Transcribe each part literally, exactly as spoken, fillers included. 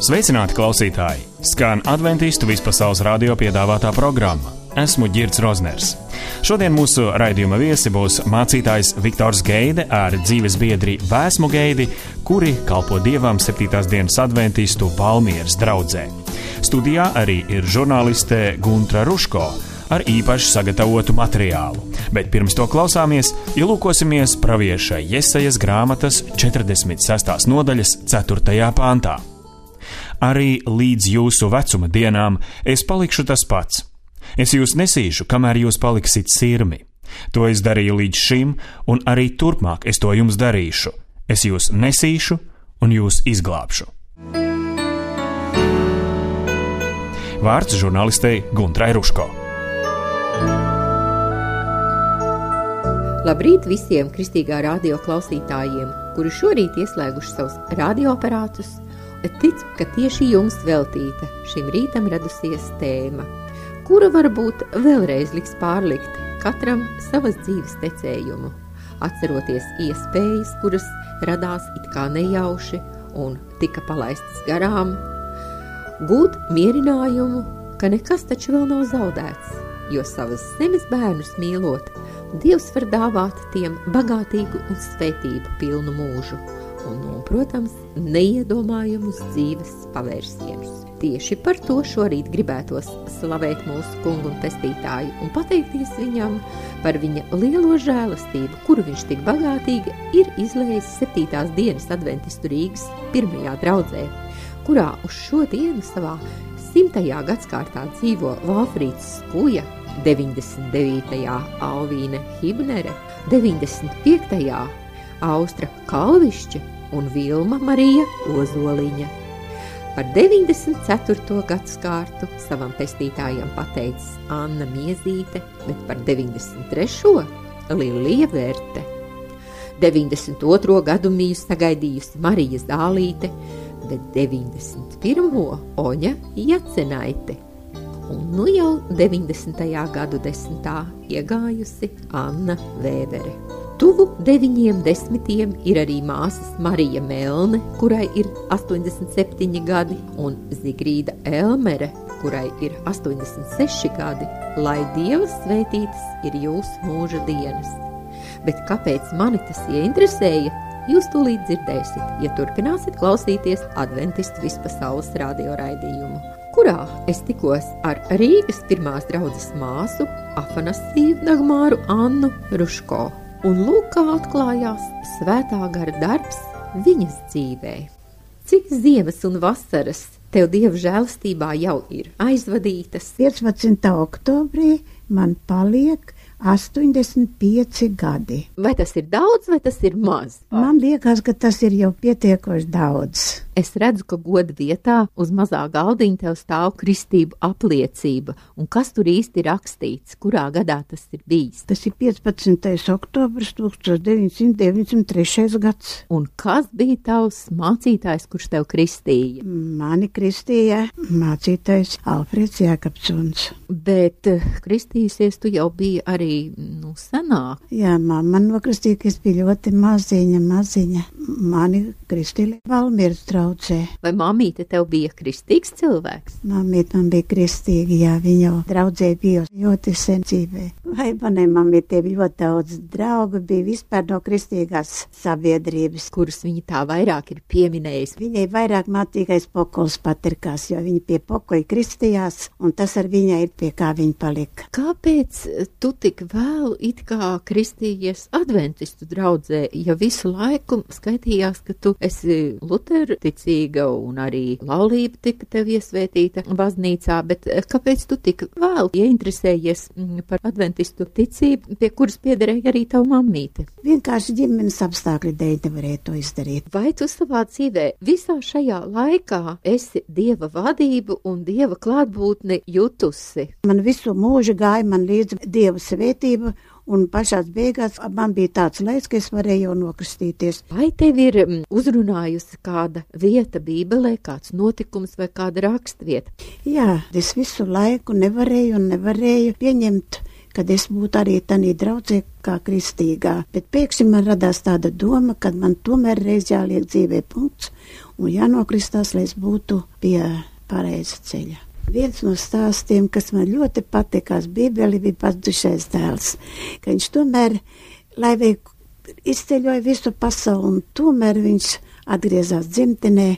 Sveicināti klausītāji! Skan Adventistu vispasaules radio piedāvātā programma. Esmu Ģirds Rozners. Šodien mūsu raidījuma viesi būs mācītājs Viktors Geide ar dzīves biedri Vēsmu Geidi, kuri kalpo Dievam septītās dienas adventistu Valmieras draudzē. Studijā arī ir žurnāliste Guntra Ruško ar īpaši sagatavotu materiālu. Bet pirms to klausāmies, ielūkosimies pravieša Jesajas grāmatas četrdesmit sestās nodaļas ceturtajā pāntā. Arī līdz jūsu vecuma dienām es palikšu tas pats. Es jūs nesīšu, kamēr jūs paliksit sirmi. To es darīju līdz šim, un arī turpmāk es to jums darīšu. Es jūs nesīšu un jūs izglābšu. Vārds žurnālistei Guntrai Ruško. Labrīt visiem Kristīgā radio klausītājiem, kuri šorīt ieslēguši savus radioaparātus. Ticu, ka tieši jums veltīta šim rītam radusies tēma, kura varbūt vēlreiz liks pārlikt katram savas dzīves tecējumu, atceroties iespējas, kuras radās it kā nejauši un tika palaistas garām, gūt mierinājumu, ka nekas taču vēl nav zaudēts, jo savas zemes bērnus mīlot, Dievs var dāvāt tiem bagātīgu un svētību pilnu mūžu. Un, un, protams, neiedomājumus dzīves pavērsienus. Tieši par to šorīt gribētos slavēt mūsu kungu un pestītāju un pateikties viņam par viņa lielo žēlastību, kuru viņš tik bagātīgi ir izlējis septītās dienas adventistu Rīgas pirmajā draudzē, kurā uz šo dienu savā simtajā gadskārtā dzīvo Valfrīds Skuja, deviņdesmit devītajā Alvīne Hibnere, deviņdesmit piektajā Austra Kalvišķa un Vilma Marija Ozoliņa. Par deviņdesmit ceturto gadskārtu savam pestītājam pateicis Anna Miezīte, bet par deviņdesmit trešo Lilija Verte. deviņdesmit otro gadu miju sagaidījusi Marija Zālīte, bet deviņdesmit pirmo Oņa Jacenaite. Un nu jau deviņdesmitajā gadu desmitā iegājusi Anna Vēvere. Tuvu deviņiem desmitiem ir arī māsas Marija Melne, kurai ir astoņdesmit septiņi gadi, un Zigrīda Elmere, kurai ir astoņdesmit seši gadi, lai Dieva svētītas ir jūsu mūža dienas. Bet kāpēc mani tas ieinteresēja, jūs tūlīt dzirdēsiet, ja turpināsiet klausīties Adventistu vispasaules radio raidījumu, kurā es tikos ar Rīgas pirmās draudzes māsu Afanasiju Dagmāru Annu Ruško. Un lūk, kā atklājās svētā gara darbs viņas dzīvē. Cik ziemas un vasaras tev Dieva žēlastībā jau ir aizvadītas? piecpadsmitā oktobrī man paliek astoņdesmit pieci gadi. Vai tas ir daudz, vai tas ir maz? Man liekas, ka tas ir jau pietiekoši daudz. Es redzu, ka goda vietā uz mazā galdiņa tev stāv kristību apliecība. Un kas tur īsti rakstīts? Kurā gadā tas ir bijis? Tas ir piecpadsmitais oktobris tūkstoš deviņsimt deviņdesmit trešais gads. Un kas bija tavs mācītājs, kurš tev kristīja? Mani kristīja mācītājs Alfreds Jākapsons. Bet kristījusies tu jau biji arī nu, senāk. Jā, mamma nokristīja, ka es biju ļoti maziņa, maziņa. Mani kristīja Valmieras draudzē. Vai mamīte tev bija kristīgs cilvēks? Mamīte man bija kristīga, jā, viņa jau draudzē bija ļoti sen dzīvē. Vai manai mamīte bija ļoti daudz draugu, bija vispār no kristīgās sabiedrības. Kurus viņa tā vairāk ir pieminējis? Viņai vairāk mātīgais pokols patirkās, jo viņa pie pokoja kristījās, un tas ar viņai ir pie kā viņa palika. Kāpēc tu tik vēlu it kā kristījies adventistu draudzē, ja visu laiku skaitījās, ka tu esi Luteru ticīga un arī laulība tika tev iesvētīta baznīcā, bet kāpēc tu tik vēlu ieinteresējies par adventistu ticību, pie kuras piederēja arī tavu mammīte? Vienkārši ģimenes apstākļi dēļ nevarēja to izdarīt. Vai tu savā dzīvē visā šajā laikā esi Dieva vadību un Dieva klātbūtni jutusi? Man visu mūžu gāja man līdz Dieva svētība, un pašās beigās man bija tāds laiks, ka es varēju jau nokristīties. Vai tev ir uzrunājusi kāda vieta Bībelē, kāds notikums vai kāda rakstvieta? Jā, es visu laiku nevarēju un nevarēju pieņemt kad es būtu arī tanī draudzē kā kristīgā. Bet pēkšņi man radās tāda doma, kad man tomēr reiz jāliek dzīvē punkts un jānokristās, lai es būtu pie pareiza ceļa. Viens no stāstiem, kas man ļoti patikās Bībeli, bija pats dušais dēls, ka viņš tomēr, lai vēl izceļoja visu pasauli, un tomēr viņš atgriezās dzimtenē,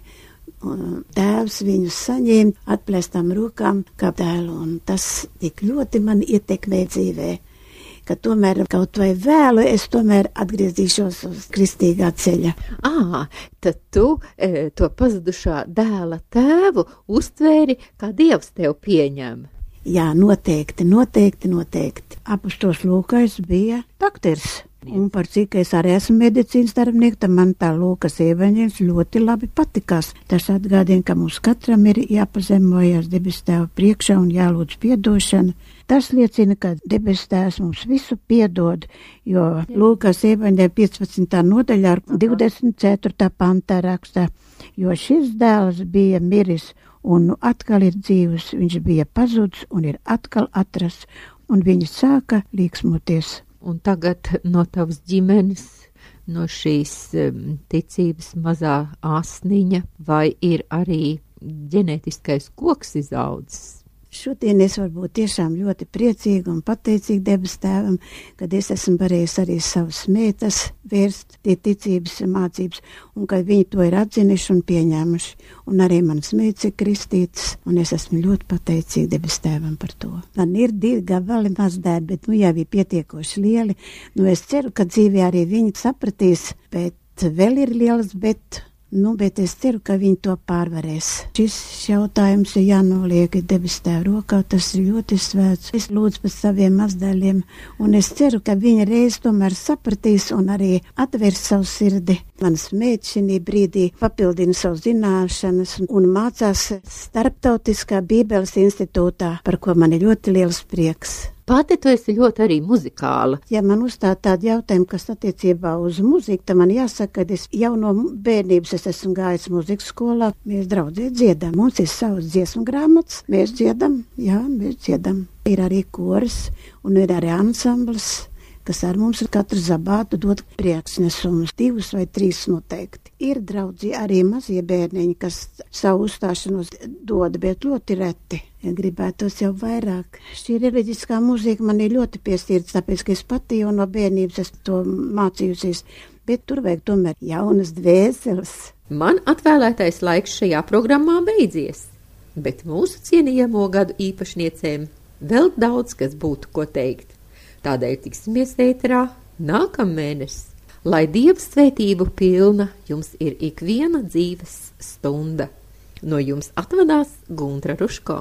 tēvs viņu saņēma atplēstām rokām kā dēlu, un tas tik ļoti man ietekmē dzīvē, ka tomēr kaut vai vēlu es tomēr atgriezīšos uz kristīgā ceļa. Ā, tad tu e, to pazudušā dēla tēvu uztvēri, kā Dievs tev pieņem. Jā, noteikti, noteikti, noteikti. Apostols Lūkais bija dakteris. Un par cik es arī esmu medicīnas darbinieks, tad man tā Lūkas evaņģēlis ļoti labi patikās. Tas atgādina, ka mums katram ir jāpazemojas debes tēva priekšā un jālūdz piedošana. Tas liecina, ka debes tēvs mums visu piedod, jo Lūkas evaņģēļa piecpadsmitā nodaļā divdesmit ceturtā pantā rakstā, jo šis dēls bija miris un nu atkal ir dzīvs, viņš bija pazudis un ir atkal atrasts, un viņi sāka līksmoties. Un tagad no tavas ģimenes, no šīs um, ticības mazā asniņa, vai ir arī ģenētiskais koks izaudzis? Šodien es varu būt tiešām ļoti priecīga un pateicīga debes tēvam, kad es esmu varējis arī savas meitas vērst tie ticības mācības, un kad viņi to ir atzinuši un pieņēmuši. Un arī manas meitas ir kristītas, un es esmu ļoti pateicīga debes tēvam par to. Man ir divi gabali mazdēļ, bet nu jau ir pietiekoši lieli. Nu es ceru, ka dzīvē arī viņi sapratīs, bet vēl ir liels, bet... Nu, bet es ceru, ka viņi to pārvarēs. Šis jautājums ir jānoliek debes tēva rokā, tas ir ļoti svēts. Es lūdzu par saviem mazdēļiem, un es ceru, ka viņi reiz tomēr sapratīs un arī atvērs savu sirdi. Manas meitas šī brīdī papildina savu zināšanas un mācās Starptautiskā Bībeles institūtā, par ko man ir ļoti liels prieks. Pati tu esi ļoti arī muzikāla. Ja man uzstāda tādi jautājumi, kas attiecībā uz muziku, tad man jāsaka, ka es jau no bērnības es esmu gājis muzikas skolā. Mēs draudzē dziedam. Mums ir savas dziesmu grāmatas. Mēs dziedam, jā, mēs dziedam. Ir arī koris un ir arī ansamblis, kas ar mums ir katru zabātu dod priekšnesumus, divus vai trīs noteikti. Ir draudzi arī mazie bērniņi, kas savu uzstāšanos dod, bet ļoti reti. Ja gribētos jau vairāk. Šī reliģiskā mūzika man ir ļoti piestīrts, tāpēc, ka es pati jau no bērnības esmu to mācījusies, bet tur vajag tomēr jaunas dvēseles. Man atvēlētais laiks šajā programmā beidzies, bet mūsu cienījamo gadu īpašniecēm vēl daudz, kas būtu ko teikt. Tādēļ tiksimies ēterā nākamēnes. Lai Dieva svētību pilna jums ir ikviena dzīves stunda. No jums atvadās Guntra Ruško.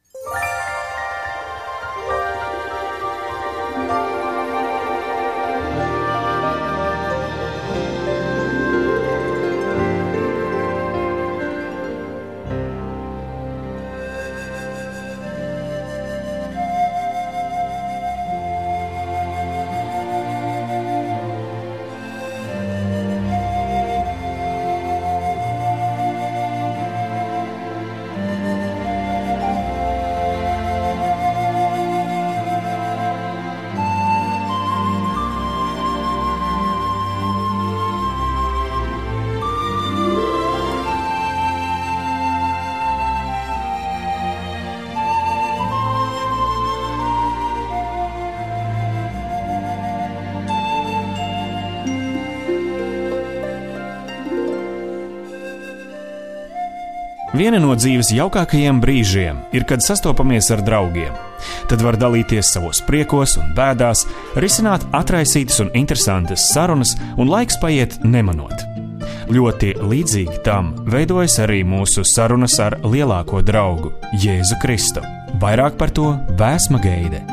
Viena no dzīves jaukākajiem brīžiem ir, kad sastopamies ar draugiem. Tad var dalīties savos priekos un bēdās, risināt atraisītas un interesantas sarunas, un laiks paiet nemanot. Ļoti līdzīgi tam veidojas arī mūsu sarunas ar lielāko draugu, Jēzu Kristu. Vairāk par to Vēsma Geide.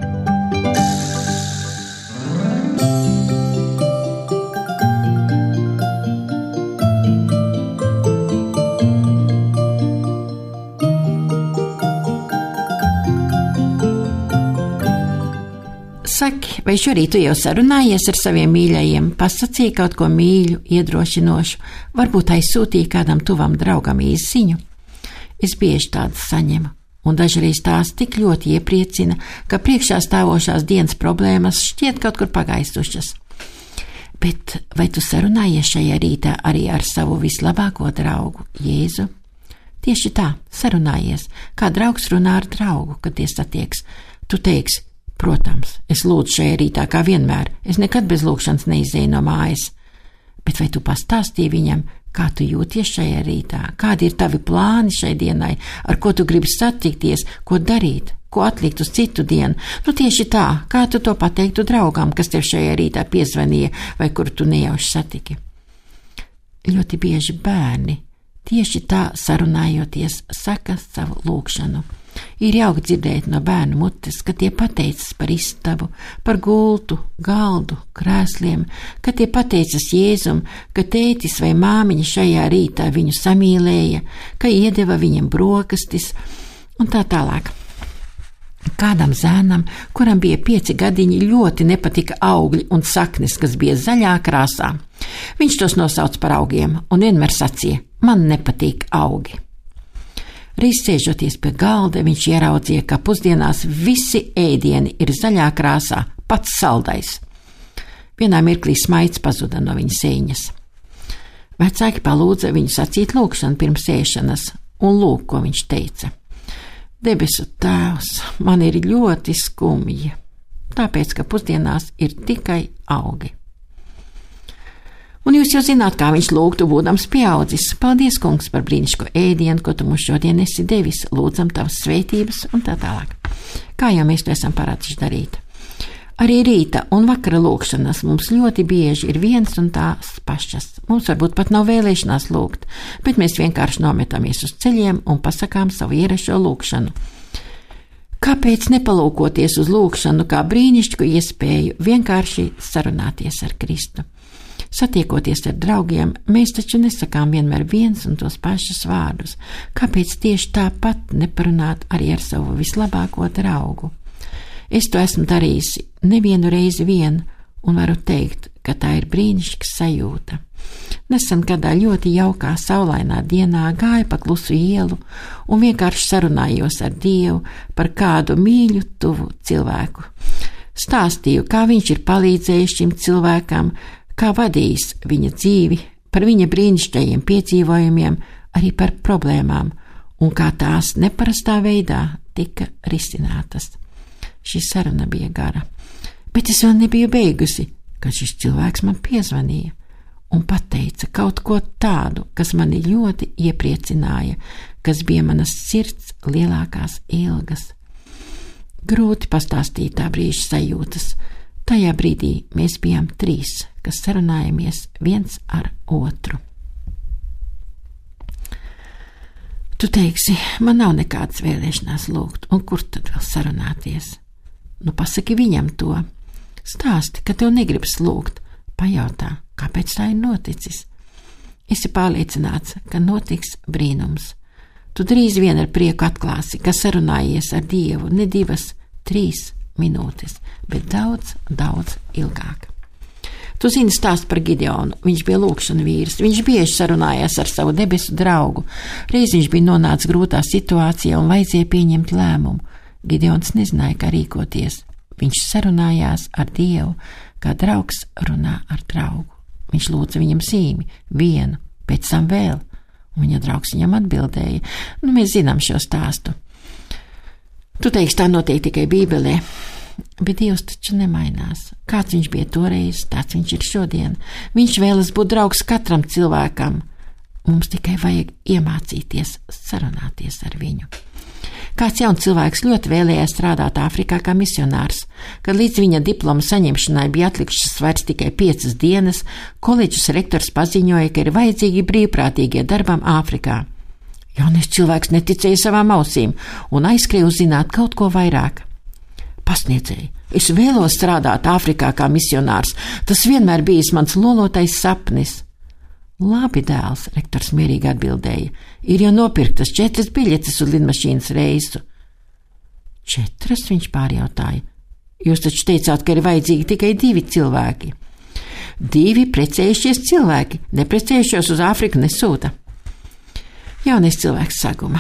Saki, vai šorīt tu jau sarunājies ar saviem mīļajiem, pasacīja kaut ko mīļu, iedrošinošu, varbūt aizsūtīja kādam tuvam draugam īsiņu? Es bieži tādu saņemu, un dažreiz tās tik ļoti iepriecina, ka priekšā stāvošās dienas problēmas šķiet kaut kur pagaistušas. Bet vai tu sarunājies šajā rītā arī ar savu vislabāko draugu, Jēzu? Tieši tā, sarunājies, kā draugs runā ar draugu, kad tie satieks. Tu teiksi, protams, es lūdzu šajā rītā kā vienmēr, es nekad bez lūkšanas neizēju no mājas. Bet vai tu pastāstīji viņam, kā tu jūties šajā rītā, kādi ir tavi plāni šai dienai, ar ko tu gribi satikties, ko darīt, ko atlikt uz citu dienu? Nu tieši tā, kā tu to pateiktu draugam, kas tev šajā rītā piezvanīja vai kur tu nejauši satiki. Ļoti bieži bērni tieši tā sarunājoties saka savu lūkšanu. Ir jauki dzirdēt no bērnu mutes, ka tie pateicas par istabu, par gultu, galdu, krēsliem, ka tie pateicas Jēzum, ka tētis vai māmiņa šajā rītā viņu samīlēja, ka iedeva viņam brokastis un tā tālāk. Kādam zēnam, kuram bija pieci gadiņi, ļoti nepatika augļi un saknes, kas bija zaļā krāsā. Viņš tos nosauc par augiem un vienmēr sacīja, man nepatīk augi. Reiz sēžoties pie galda, viņš ieraudzīja, ka pusdienās visi ēdieni ir zaļā krāsā, pats saldais. Vienā mirklī smaids pazuda no viņa sēņas. Vecāki palūdza viņu sacīt lūkšanu pirms ēšanas, un lūk, ko viņš teica. Debesu Tēvs, man ir ļoti skumji, tāpēc, ka pusdienās ir tikai augi. Un jūs jau zināt, kā viņš lūgtu, būdams pieaudzis. Paldies, kungs, par brīnišķīgo ēdienu, ko tu mums šodien esi devis, lūdzam tavas svētības un tā tālāk. Kā jau mēs to esam parāduši darīt. Arī rīta un vakara lūkšanas mums ļoti bieži ir viens un tās pašas. Mums varbūt pat nav vēlēšanās lūgt, bet mēs vienkārši nometamies uz ceļiem un pasakām savu ierašo lūkšanu. Kāpēc nepalūkoties uz lūkšanu kā brīnišķīgu iespēju vienkārši sarunāties ar Kristu? Satiekoties ar draugiem, mēs taču nesakām vienmēr viens un tos pašus vārdus. Kāpēc tieši tāpat neparunāt arī ar savu vislabāko draugu? Es to esmu darījusi nevienu reizi vien un varu teikt, ka tā ir brīnišķīga sajūta. Nesen kādā ļoti jaukā saulainā dienā gāju pa klusu ielu un vienkārši sarunājos ar Dievu par kādu mīļu, tuvu cilvēku. Stāstīju, kā viņš ir palīdzējis šim cilvēkam, kā vadījis viņa dzīvi, par viņa brīnišķīgajiem piedzīvojumiem, arī par problēmām, un kā tās neparastā veidā tika risinātas. Šī saruna bija gara, bet es vēl nebiju beigusi, kad šis cilvēks man piezvanīja un pateica kaut ko tādu, kas mani ļoti iepriecināja, kas bija manas sirds lielākās ilgas. Grūti pastāstīt tā brīža sajūtas. Tajā brīdī mēs bijām trīs, kas sarunājamies viens ar otru. Tu teiksi, man nav nekādas vēlēšanās lūgt, un kur tad vēl sarunāties? Nu, pasaki viņam to. Stāsti, ka tev negribas lūgt. Pajautā, kāpēc tā ir noticis. Esi pārliecināts, ka notiks brīnums. Tu drīz vien ar prieku atklāsi, ka sarunājies ar Dievu ne divas, trīs minūtes, bet daudz, daudz ilgāk. Tu zini stāstu par Gideonu, viņš bija lūkšana vīrs, viņš bieži sarunājās ar savu debesu draugu, reiz viņš bija nonācis grūtā situācijā un vajadzēja pieņemt lēmumu. Gideons nezināja, kā rīkoties, viņš sarunājās ar Dievu, kā draugs runā ar draugu. Viņš lūdza viņam zīmi, vienu, pēc tam vēl, un viņa draugs viņam atbildēja. Nu, mēs zinām šo stāstu. Tu teiksi, tā notiek tikai Bībelē, bet Dievs taču nemainās. Kāds viņš bija toreiz, tāds viņš ir šodien. Viņš vēlas būt draugs katram cilvēkam. Mums tikai vajag iemācīties sarunāties ar viņu. Kāds jauns cilvēks ļoti vēlējās strādāt Āfrikā kā misionārs. Kad līdz viņa diploma saņemšanai bija atlikušas vairs tikai piecas dienas, koledžas rektors paziņoja, ka ir vajadzīgi brīvprātīgie darbam Āfrikā. Jaunais cilvēks neticēja savām ausīm un aizskrēja uzzināt kaut ko vairāk. Pasniedzēji, es vēlos strādāt Āfrikā kā misionārs, tas vienmēr bijis mans lolotais sapnis. Labi, dēls, rektors mierīgi atbildēja, ir jau nopirktas četras biļetes uz lidmašīnas reisu. Četras, viņš pārjautāja. Jūs taču teicāt, ka ir vajadzīgi tikai divi cilvēki. Divi precējušies cilvēki, neprecējušies uz Āfriku nesūta. Jaunais cilvēks saguma.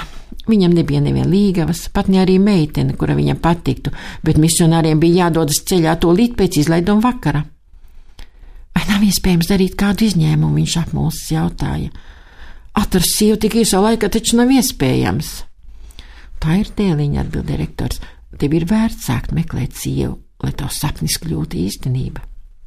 Viņam nebija neviena līgavas, pat ne arī meitene, kura viņam patiktu, bet misionāriem bija jādodas ceļā tūlīt pēc izlaiduma vakara. Vai nav iespējams darīt kādu izņēmumu, viņš apmulsis jautāja. Atrast sievu tik īsā laikā taču nav iespējams. Tā ir dēliņa, atbild direktors. Tev ir vērts sākt meklēt sievu, lai tavs sapnis kļūtu īstenība.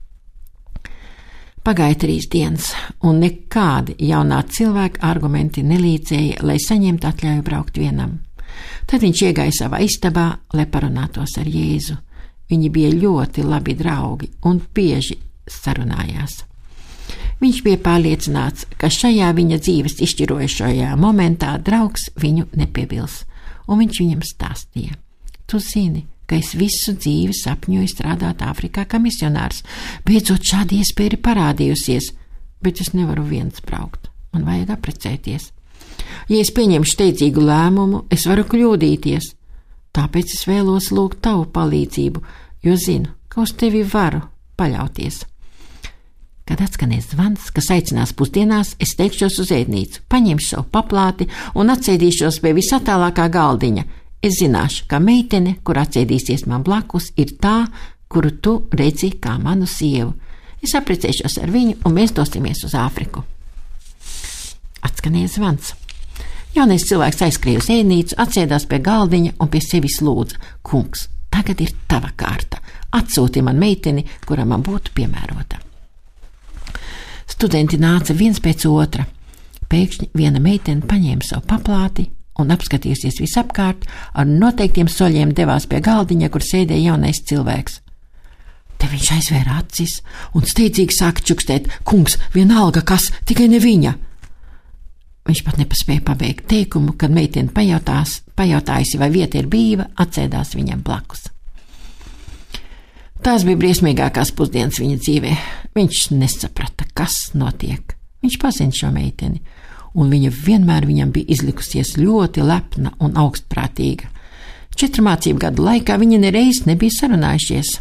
Pagāja trīs dienas, un nekādi jaunā cilvēka argumenti nelīdzēja, lai saņemtu atļauju braukt vienam. Tad viņš iegāja savā istabā, lai parunātos ar Jēzu. Viņi bija ļoti labi draugi un bieži sarunājās. Viņš bija pārliecināts, ka šajā viņa dzīves izšķirošajā momentā draugs viņu nepievils, un viņš viņam stāstīja. Tu zini, ka es visu dzīvi sapņoju strādāt Āfrikā kā misionārs. Beidzot šāda iespēja ir parādījusies, bet es nevaru viens braukt. Man vajag apprecēties. Ja es pieņemšu steidzīgu lēmumu, es varu kļūdīties. Tāpēc es vēlos lūgt tavu palīdzību, jo zinu, ka uz tevi varu paļauties. Kad atskanēs zvans, kas aicinās pusdienās, es teikšos uz ēdnīcu, paņemšu savu paplāti un atsēdīšos pie visatālākā galdiņa. Es zināšu, ka meitene, kur atsēdīsies man blakus, ir tā, kuru tu redzi kā manu sievu. Es apprecēšos ar viņu, un mēs dosimies uz Āfriku. Atskanēja zvans. Jaunais cilvēks aizskrēja uz ēdnīcu, atsēdās pie galdiņa un pie sevis lūdza: Kungs, tagad ir tava kārta. Atsūti man meiteni, kura man būtu piemērota. Studenti nāca viens pēc otra. Pēkšņi viena meitene paņēma savu paplāti un apskatījusies visapkārt, ar noteiktiem soļiem devās pie galdiņa, kur sēdēja jaunais cilvēks. Te viņš aizvēra acis un steidzīgi sāka čukstēt: Kungs, vienalga kas, tikai ne viņa. Viņš pat nepaspēja pabeigt teikumu, kad meitene pajautās, pajautājusi, vai vieta ir brīva, atsēdās viņam blakus. Tās bija briesmīgākās pusdienas viņa dzīvē. Viņš nesaprata, kas notiek. Viņš pazina šo meiteni, un viņa vienmēr viņam bija izlikusies ļoti lepna un augstprātīga. Četru mācību gadu laikā viņi nereiz nebija sarunājušies.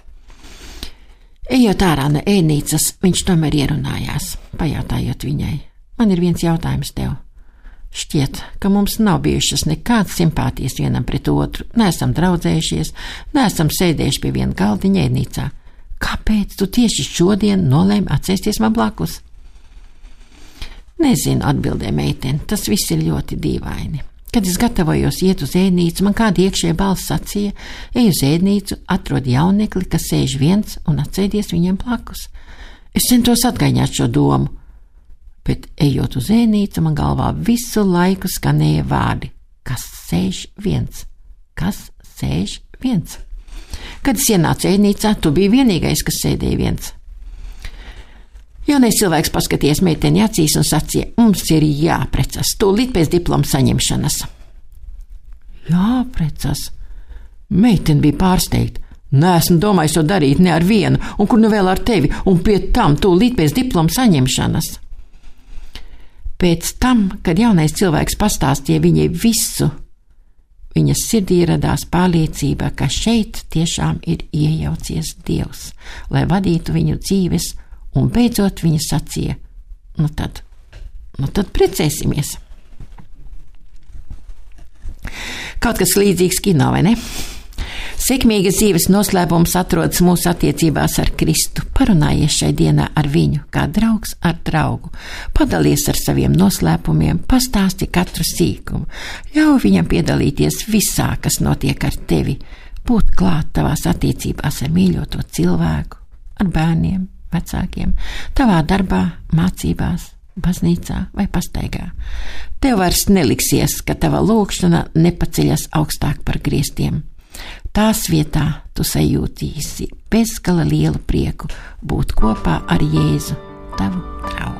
Ejot ārā no ēdnīcas, viņš tomēr ierunājās, pajautājot viņai: Man ir viens jautājums tev. Šķiet, ka mums nav bijušas nekādas simpātijas vienam pret otru, neesam draudzējušies, neesam sēdējuši pie viena galdiņa ēdnīcā. Kāpēc tu tieši šodien nolēmi atsēsties man blakus? Nezinu, atbildēja meitene, tas viss ir ļoti dīvaini. Kad es gatavojos iet uz ēdnīcu, man kāda iekšējā balss sacīja: Ej uz ēdnīcu, atrod jaunekli, kas sēž viens, un atsēdies viņam blakus. Es centos atgaiņāt šo domu, bet ejot uz ēdnīcu, man galvā visu laiku skanēja vārdi: kas sēž viens, kas sēž viens. Kad es ienācu ēdnīcā, tu biji vienīgais, kas sēdēja viens. Jaunais cilvēks paskatījās meiteni acīs un sacīja: Mums ir jāprecas, tūlīt pēc diploma saņemšanas. Jāprecas? Meiteni bija pārsteigta. Neesmu domājis to darīt ne ar vienu, un kur nu vēl ar tevi, un pie tam tūlīt pēc diploma saņemšanas. Pēc tam, kad jaunais cilvēks pastāstīja viņai visu, viņas sirdī radās pārliecība, ka šeit tiešām ir iejaucies Dievs, lai vadītu viņu dzīves. Un beidzot viņa sacīja: Nu tad, nu tad precēsimies. Kaut kas līdzīgs kino, vai ne? Sekmīgas dzīves noslēpums atrodas mūsu attiecībās ar Kristu. Parunājies šai dienā ar viņu, kā draugs ar draugu. Padalies ar saviem noslēpumiem, pastāsti katru sīkumu. Ļauj viņam piedalīties visā, kas notiek ar tevi. Būt klāt tavās attiecībās ar mīļoto cilvēku, ar bērniem, vecākiem, tavā darbā, mācībās, baznīcā vai pastaigā. Tev vairs neliksies, ka tava lūgšana nepaceļas augstāk par griestiem. Tās vietā tu sajūtīsi bezgala lielu prieku būt kopā ar Jēzu, tavu draugu.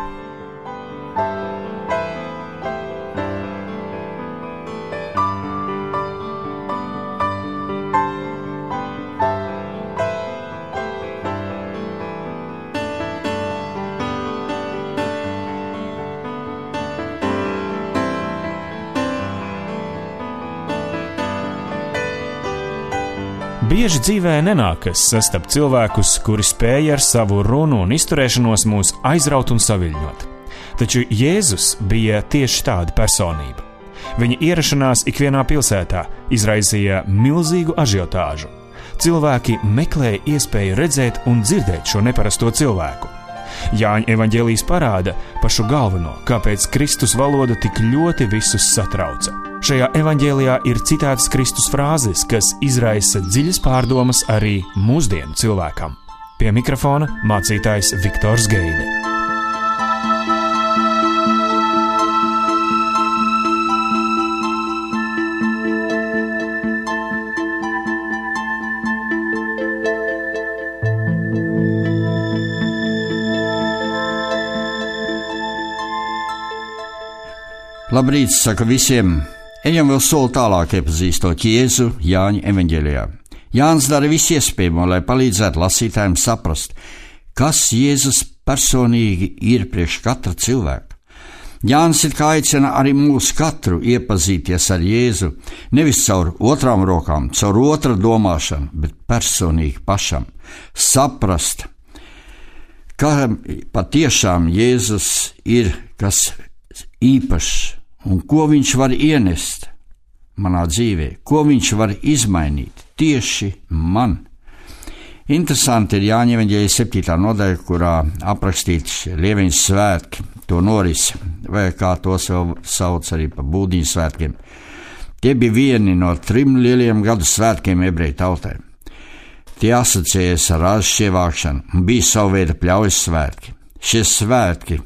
Bieži dzīvē nenākas sastapt cilvēkus, kuri spēja ar savu runu un izturēšanos mūs aizraut un saviļņot. Taču Jēzus bija tieši tāda personība. Viņa ierašanās ikvienā pilsētā izraisīja milzīgu ažiotāžu. Cilvēki meklēja iespēju redzēt un dzirdēt šo neparasto cilvēku. Jāņa evaņģēlijs parāda pašu galveno, kāpēc Kristus valoda tik ļoti visus satrauca. Šajā evaņģēlijā ir citētas Kristus frāzes, kas izraisa dziļas pārdomas arī mūsdienu cilvēkam. Pie mikrofona mācītājs Viktors Geide. Labrīt, saka visiem. Ejam vēl soli tālāk iepazīstot Jēzu Jāņa evaņģēlijā. Jānis dara visu iespējamo, lai palīdzētu lasītājiem saprast, kas Jēzus personīgi ir priekš katra cilvēka. Jānis it kā aicina arī mūs katru iepazīties ar Jēzu, nevis caur otrām rokām, caur otra domāšanu, bet personīgi pašam. Saprast, ka patiešām Jēzus ir kas īpašs un ko viņš var ienest manā dzīvē, ko viņš var izmainīt tieši man. Interesanti ir Jāņa evaņģēlija septītā nodaļa, kurā aprakstīti Lieveņa svētki, to norisi, vai kā tos vēl sauc arī par būdiņu svētkiem. Tie bija vieni no trim lieliem gadu svētkiem ebreju tautai. Tie asociējas ar rāžu ievākšanu un bija savu veidu pļaujas svētki. Šie svētki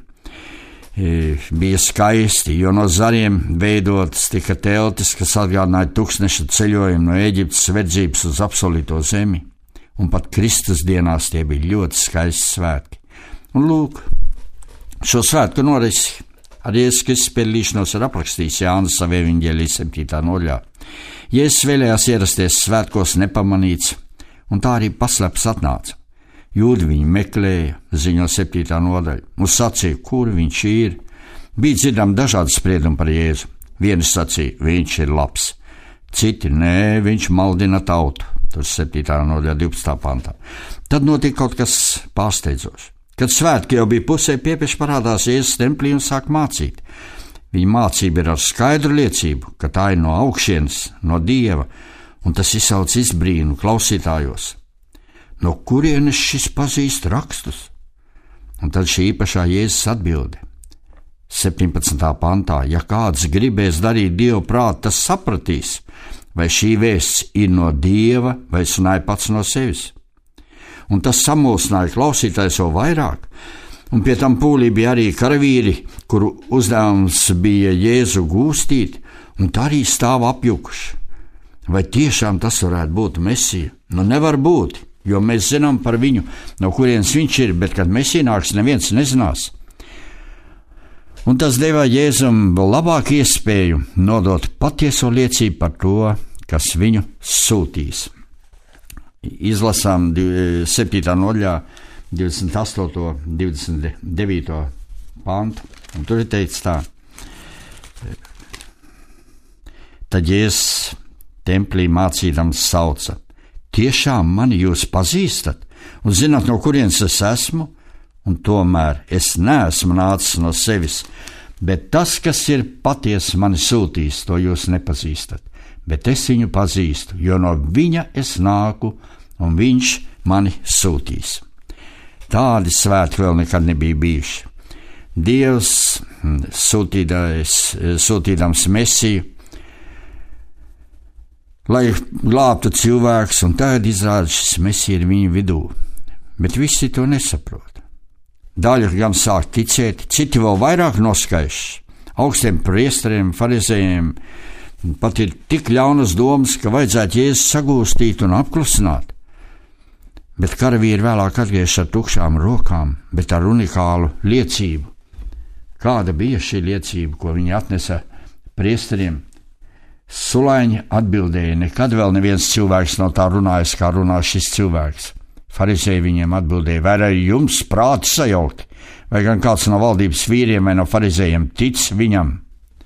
bija skaisti, jo no zariem veidotas tika teltis, kas atgādināja tūkstneša ceļojumu no Ēģiptes verdzības uz apsolīto zemi, un pat Kristus dienās tie bija ļoti skaisti svētki. Un lūk, šo svētku norisi ar Jēzus Kristus piedalīšanos ir aprakstījis Jānis savā evaņģēlijā septītā nodaļā. Jēzus vēlējās ierasties svētkos nepamanīts, un tā arī paslēpts atnāca. Jūdi viņu meklēja, ziņo septītā nodaļa, un sacīja, kur viņš ir. Bija dzirdami dažādi spriedumi par Jēzu. Vieni sacīja, viņš ir labs, citi, nē, viņš maldina tautu. Tur septītā nodaļa divpadsmitā pantā. Tad notika kaut kas pārsteidzošs. Kad svētki jau bija pusē, piepieši parādās Jēzus templī un sāk mācīt. Viņa mācība ir ar skaidru liecību, ka tā ir no augšienes, no Dieva, un tas izsauc izbrīnu klausītājos. No kurienes šis pazīst rakstus? Un tad šī īpašā Jēzus atbilde. septiņpadsmitā pantā, ja kāds gribēs darīt Dievu prātu, tas sapratīs, vai šī vēsts ir no Dieva vai runāja pats no sevis. Un tas samulsināja klausītājs vēl vairāk, un pie tam pūlī bija arī karavīri, kuru uzdevums bija Jēzu gūstīt, un tā arī stāv apjukuši. Vai tiešām tas varētu būt Mesija? Nu nevar būt. Jo mēs zinām par viņu, no kurienes viņš ir, bet kad Mesija nāks, neviens nezinās. Un tas deva Jēzum vēl labāku iespēju nodot patieso liecību par to, kas viņu sūtīs. Izlasām septītā nodaļā divdesmit astoto, divdesmit devīto pantu, un tur ir teikts tā. Tad Jēzus templī mācīdams sauca. Tiešām mani jūs pazīstat un zināt, no kurienes es esmu, un tomēr es neesmu nācis no sevis, bet tas, kas ir patiesi mani sūtījis, to jūs nepazīstat, bet es viņu pazīstu, jo no viņa es nāku, un viņš mani sūtīs. Tādi svētki vēl nekad nebija bijuši. Dievs sūtīdams Mesiju, lai glābtu cilvēks, un tagad izrāda šis Mesija ir viņu vidū. Bet visi to nesaprot. Daļa gan sāk ticēt, citi vēl vairāk noskaiš. Augstiem priesteriem, farizējiem pat ir tik ļaunas domas, ka vajadzētu Jēzu sagūstīt un apklusināt. Bet karavīri vēlāk atgriežas ar tukšām rokām, bet ar unikālu liecību. Kāda bija šī liecība, ko viņi atnesa priesteriem? Sulaiņi atbildēja, nekad vēl neviens cilvēks nav tā runājis, kā runā šis cilvēks. Farizēji viņiem atbildēja, vai arī jums prāti sajaukti, vai gan kāds no valdības vīriem vai no farizējiem tic viņam.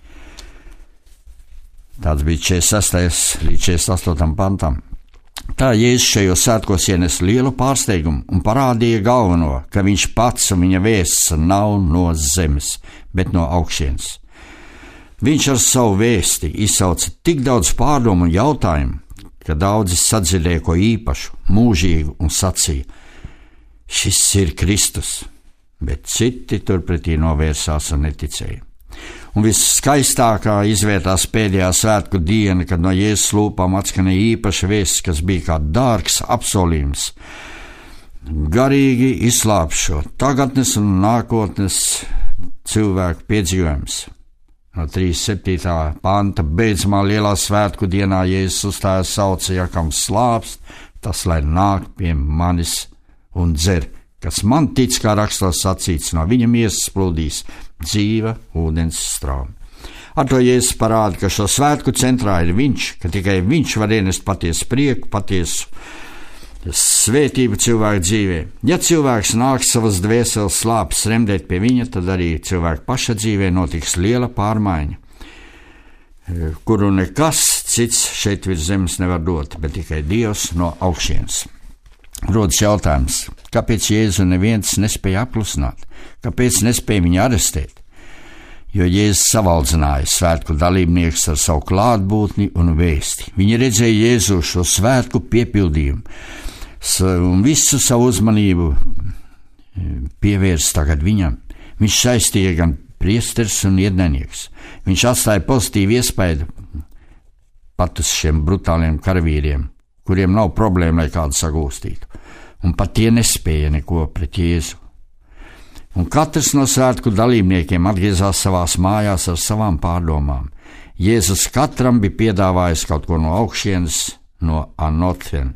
Tāds bija četrdesmit sestais līdz četrdesmit astotajam pantam. Tā Jēzus šajos svētkos ienes lielu pārsteigumu un parādīja galveno, ka viņš pats un viņa vēsts nav no zemes, bet no augšienes. Viņš ar savu vēsti izsauca tik daudz pārdomu un jautājumu, ka daudzi sadzirdēja ko īpašu, mūžīgu un sacīja: šis ir Kristus, bet citi turpretī novērsās un neticēja. Un viskaistākā izvērtās pēdējā svētku diena, kad no Jēzus lūpām atskanēja īpaša vēsts, kas bija kā dārgs apsolījums, garīgi izslāpšot tagadnes un nākotnes cilvēku piedzīvojums. No trīsdesmit septītā panta beidzamā lielā svētku dienā Jēzus uzstājās sauca: ja kam slāpst, tas lai nāk pie manis un dzer, kas man tic, kā rakstos sacīts, no viņa miesas plūdīs dzīva ūdens straume. Ar to Jēzus parāda, ka šo svētku centrā ir viņš, ka tikai viņš var ienest patiesu prieku, patiesu svētību cilvēku dzīvē. Ja cilvēks nāk savas dvēseles slāpes remdēt pie viņa, tad arī cilvēka paša dzīvē notiks liela pārmaiņa, kuru nekas cits šeit virs zemes nevar dot, bet tikai Dievs no augšienes. Rodas jautājums, kāpēc Jēzu neviens nespēja apklusināt, kāpēc nespēja viņu arestēt? Jo Jēzus savaldzināja svētku dalībniekus ar savu klātbūtni un vēsti. Viņi redzēja Jēzu šo svētku piepildījumu un visu savu uzmanību pievērst tagad viņam. Viņš saistīja gan priesteris un ienaidnieks. Viņš atstāja pozitīvu iespaidu pat uz šiem brutāliem karavīriem, kuriem nav problēma, lai kādu sagūstītu. Un pat tie nespēja neko pret Jēzu. Un katrs no svētku dalībniekiem atgriezās savās mājās ar savām pārdomām. Jēzus katram bija piedāvājis kaut ko no augšienes, no anothen.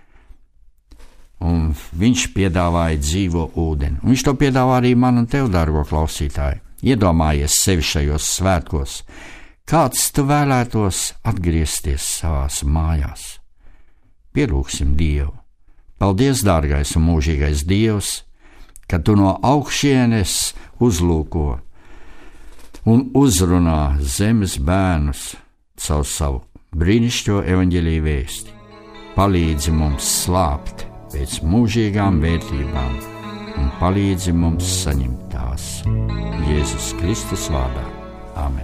Un viņš piedāvāja dzīvo ūdeni. Un viņš to piedāvā arī man un tev, dārgo klausītāji. Iedomājies sevi šajos svētkos. Kāds tu vēlētos atgriezties savās mājās? Pielūgsim Dievu. Paldies, dārgais un mūžīgais Dievs, ka tu no augšienes uzlūko un uzrunā zemes bērnus caur savu brīnišķo evaņģēliju vēsti. Palīdzi mums slāpt pēc mūžīgām vērtībām un palīdzi mums saņemt tās. Jēzus Kristus vārdā. Āmen.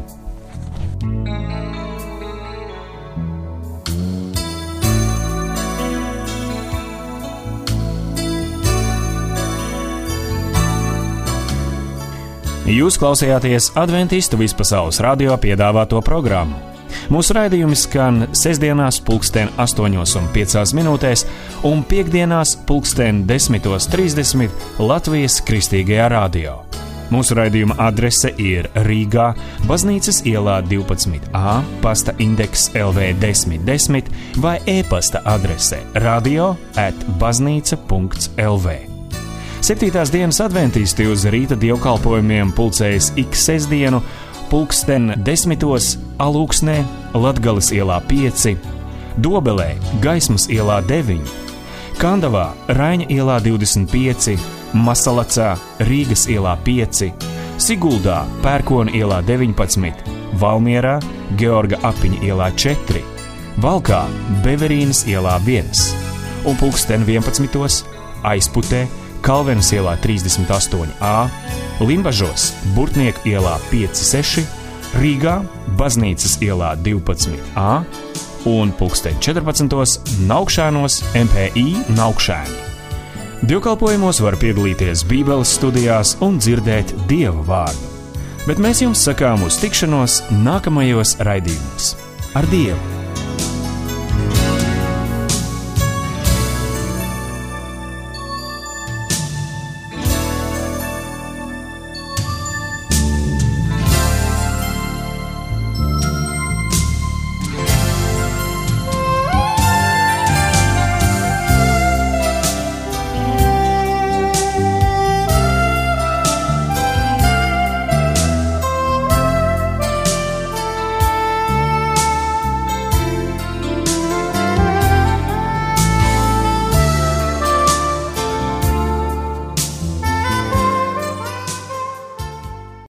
Jūs klausījāties Adventistu vispasaules radio piedāvāto programmu. Mūsu raidījumi skan sestdienās pulksten astoņos un piecās minūtēs un piektdienās pulksten desmitos trīsdesmit Latvijas Kristīgajā radio. Mūsu raidījuma adrese ir Rīgā, Baznīcas ielā divpadsmit A, pasta indeks L V desmit desmit vai e-pasta adrese radio at baznīca punkts L V. Septītās dienas adventisti uz rīta dievkalpojumiem pulcējas ik sestdienu pulksten desmitos Alūksnē, Latgales ielā pieci, Dobelē, Gaismas ielā deviņi, Kandavā, Raiņa ielā divdesmit pieci, Masalacā, Rīgas ielā pieci, Siguldā, Pērkona ielā deviņpadsmit, Valmierā, Georga Apiņa ielā četri, Valkā, Beverīnas ielā viens un pulksten vienpadsmitos Aizputē, Kalvenes ielā trīsdesmit astoņi A, Limbažos, Burtnieku ielā pieci seši, Rīgā, Baznīcas ielā divpadsmit A un pulksten četrpadsmitos Naukšēnos M P I Naukšēni. Dievkalpojumos var piedalīties Bībeles studijās un dzirdēt Dieva vārdu. Bet mēs jums sakām uz tikšanos nākamajos raidījumos. Ar Dievu!